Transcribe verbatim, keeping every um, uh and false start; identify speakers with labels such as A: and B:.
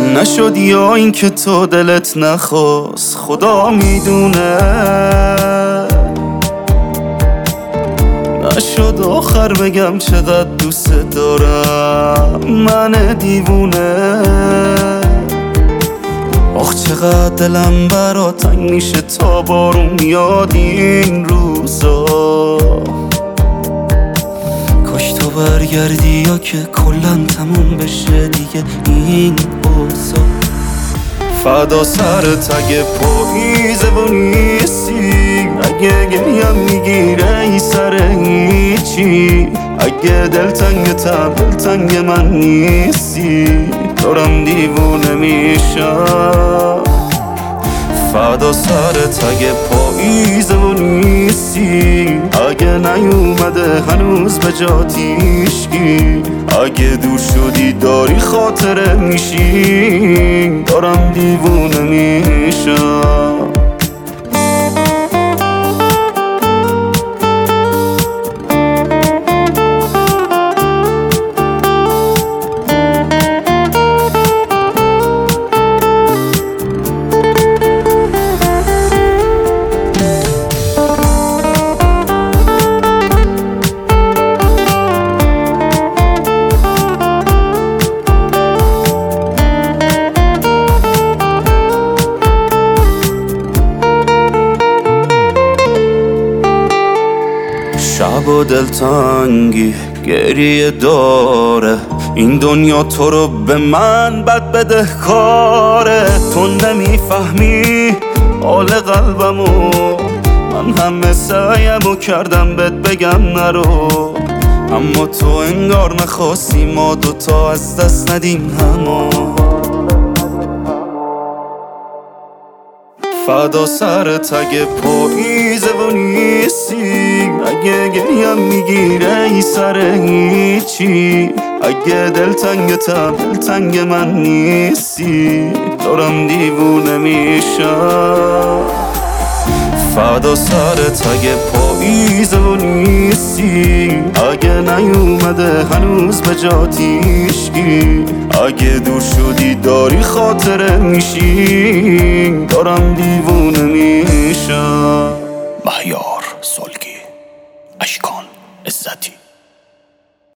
A: نشد یا این که تو دلت نخواست، خدا میدونه. نشد آخر بگم چقدر دوست دارم من دیوونه. آخ چقدر دلم برا تنگ میشه تا بارون میاد این روزا. کاش تو برگردی یا که کلن تموم بشه دیگه این اوضاع. فدا سرت اگه پاییزه و نیستی، اگه گریم میگیره ای سر هیچی، اگه دلتنگتم دلتنگ من نیستی، دارم دیوونه میشم. فدا سرت اگه پاییزه و نیستی، اگه نیومده هنوز به جات هیچکی، اگه دور شدی داری خاطره میشی، دارم دیوونه میشم. شب و دلتنگی گریه داره، این دنیا تو رو به من بد بده کاره. تو نمیفهمی حال قلبمو، من همه سعیمو کردم بهت بگم نرو، اما تو انگار نخواستی ما دوتا از دست ندیم همو. فدا سرت اگه پاییزه و نیستی، اگه گریم میگیره ای سر هیچی، اگه دلتنگتم دلتنگ من نیستی، دارم دیوونه میشم. فدا سرت اگه پاییزه و نیستی، اگه نیومده هنوز به جات هیچکی، اگه دور شدی داری خاطره میشی، دارم دیوونه میشم.
B: مهیار سلگی، اشکان عزتی.